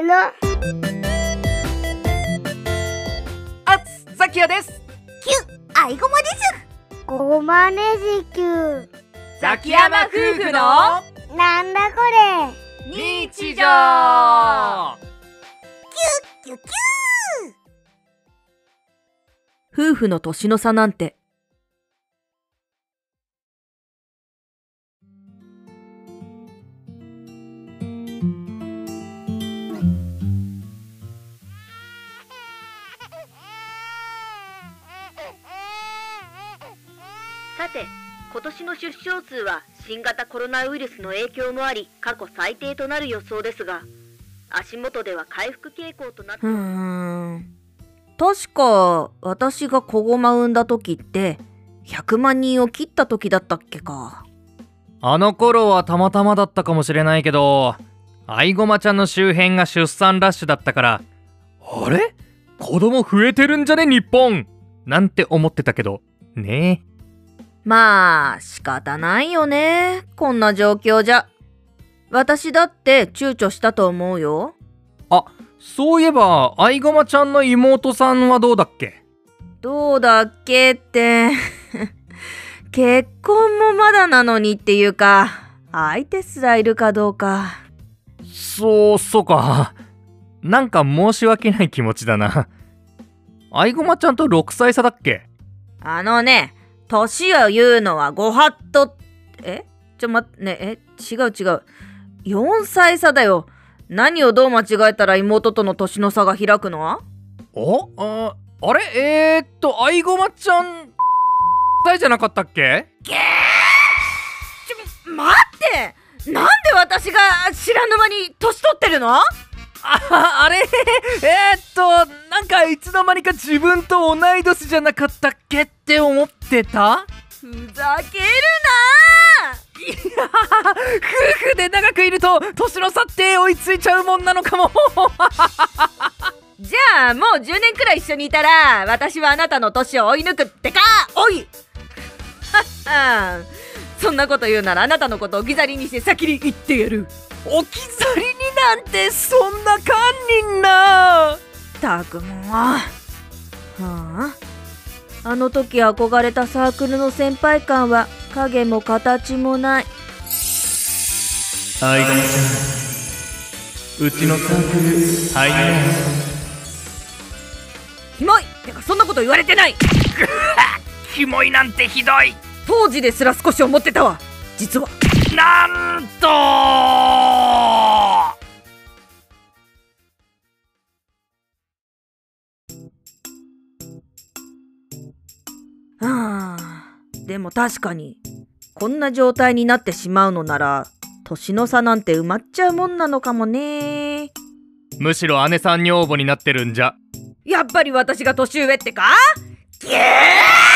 のあつザキヤです。 キュアイゴマです。 ごまねじきゅザキヤマ夫婦のなんだこれ日常。 キュキュ夫婦の年の差なんて。 さて、今年の出生数は新型コロナウイルスの影響もあり過去最低となる予想ですが、足元では回復傾向となって、 確か私が子ゴマ産んだ時って100万人を切った時だったっけか。 あの頃はたまたまだったかもしれないけど、アイゴマちゃんの周辺が出産ラッシュだったから、あれ子供増えてるんじゃね日本なんて思ってたけどね。 まあ仕方ないよね、こんな状況じゃ。私だって躊躇したと思うよ。 あ、そういえばアイゴマちゃんの妹さんはどうだっけ？ どうだっけって結婚もまだなのにっていうか、相手すらいるかどうか。 そうか。なんか申し訳ない気持ちだな。アイゴマちゃんと6歳差だっけ？ 年を言うのはご法度。待ってね、違う。4歳差だよ。何をどう間違えたら妹との年の差が開くの？ あれアイゴマちゃん歳じゃなかったっけ？ 待って、なんで私が知らぬ間に年取ってるの？ あれなんかいつの間にか自分と同い年じゃなかったっけって思ってた？ ふざけるいや夫婦で長くいると年の差って追いついちゃうもんなのかもじゃあもう10年くらい一緒にいたら、私はあなたの年を追い抜くってか。おいそんなこと言うならあなたのことを置き去りにして先に言ってやる。 置き去りになんてそんな堪忍な。 たくもあの時憧れたサークルの先輩感は影も形もない。 アイゴマちゃん、うちのサークル入れない？ キモい。てかそんなこと言われてない。 キモいなんてひどい。 当時ですら少し思ってたわ、実は。 なんとでも確かにこんな状態になってしまうのなら、年の差なんて埋まっちゃうもんなのかもね。 むしろ姉さん女房になってるんじゃ。 やっぱり私が年上ってか？ギュー